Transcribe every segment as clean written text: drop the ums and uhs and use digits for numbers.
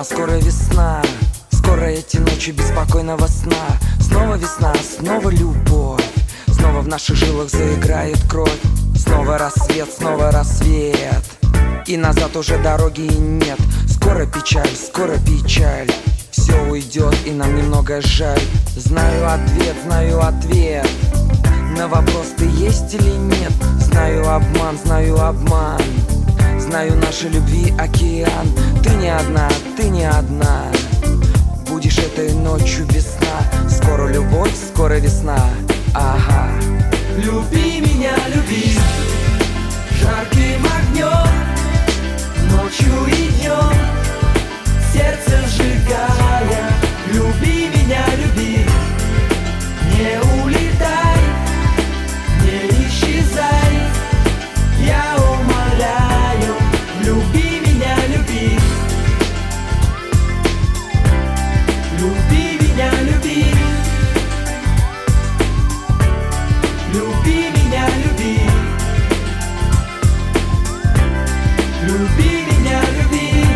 скоро весна. Скоро эти ночи беспокойного сна. Снова весна, снова любовь. Снова в наших жилах заиграет кровь. Снова рассвет, снова рассвет. И назад уже дороги нет. Скоро печаль, скоро печаль. Все уйдет, и нам немного жаль. Знаю ответ на вопрос, ты есть или нет. Знаю обман, знаю обман. Знаю нашей любви океан. Ты не одна, ты не одна. Будешь этой ночью весна. Скоро любовь, скоро весна. Ага. Люби меня, люби жарким огнем, ночью и днем, сердце сжигая. Люби меня, люби, не улетай, не исчезай. Я умоляю, люби меня, люби. Люби меня, люби. Люби меня, люби. Люби меня, люби.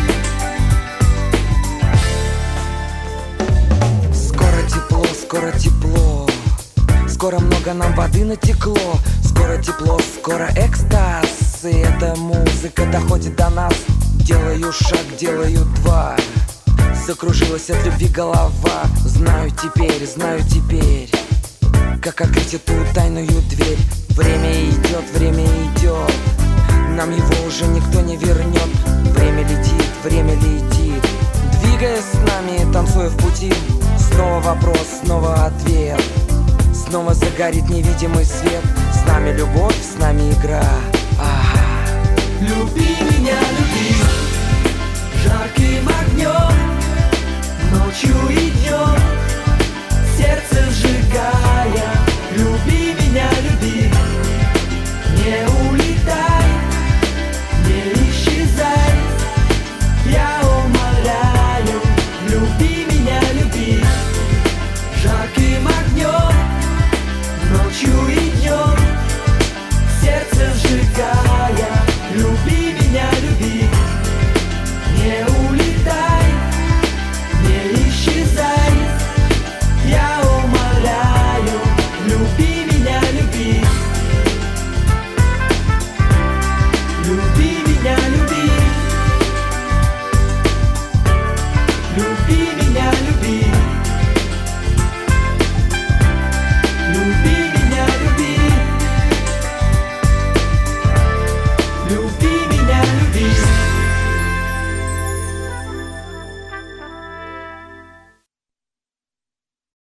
Скоро тепло, скоро тепло. Скоро много нам воды натекло. Скоро тепло, скоро экстаз. И эта музыка доходит до нас. Делаю шаг, делаю два. Закружилась от любви голова. Знаю теперь, как открыть эту тайную дверь. Время идет, время идет. Нам его уже никто не вернет. Время летит, время летит. Двигаясь с нами, танцуя в пути. Снова вопрос, снова ответ. Снова загорит невидимый свет. С нами любовь, с нами игра. Люби меня, люби жарким огнем,